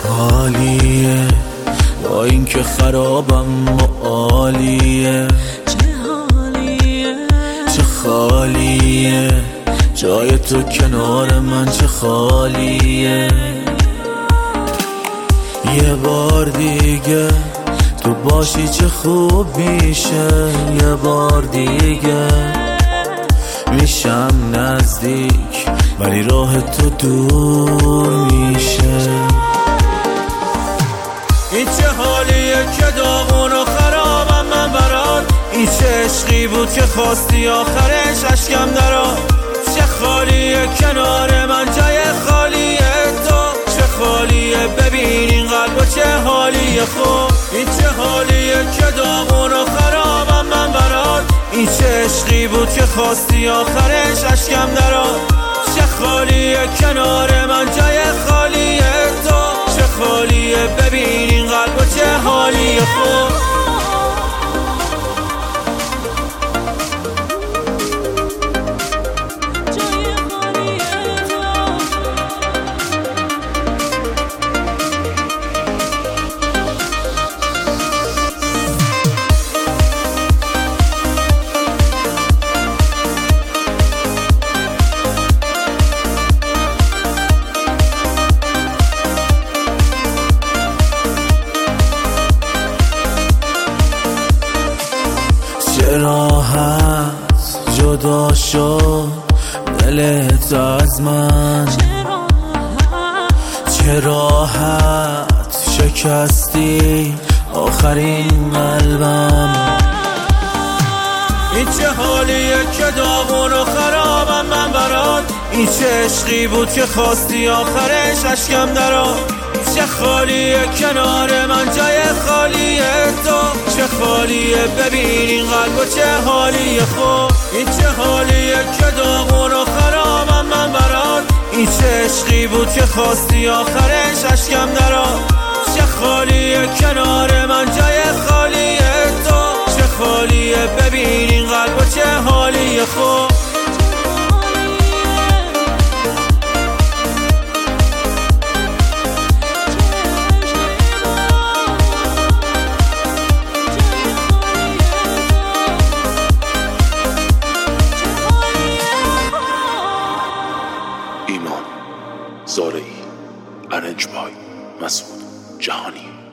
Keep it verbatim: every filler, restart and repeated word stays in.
حالیه با این که خرابم و عالیه، چه حالیه چه خالیه جای تو کنار من، چه خالیه. یه بار دیگه تو باشی چه خوب میشه، یه بار دیگه میشم نزدیک ولی راه تو دور میشه. این چه حالیه که داغون و خرابم من برات، این چه عشقی بود که خواستی آخرش اشکم درات. چه خالیه کنار من جای خالیه تو، چه خالیه ببین این قلب و چه حالیه خوب. این چه حالیه که داغون و خرابم من برات، این چه عشقی بود که خواستی آخرش اشکم درات. چه خالیه کنار من جای خالیه تو، چه خالیه ببین این قلب و چه حالیه خوب. چه راحت جدا شد دلت از من، چه راحت شکستی آخرین قلبم. این چه حالیه که داغون و خرابم من برات، این چه عشقی بود که خواستی آخرش اشکم درات. چه خالیه کنار من جای خالیه تو، چه خالیه ببین این قلب و چه حالیه خوب. این چه حالیه که داغون و خرابم من برات، این چه عشقی بود که خواستی آخرش اشکم درات. چه خالیه کنار من جای خالیه تو، چه خالیه ببین این قلب و چه حالیه خوب. ایمان زارعی، ارنج بای مسعود جهانی.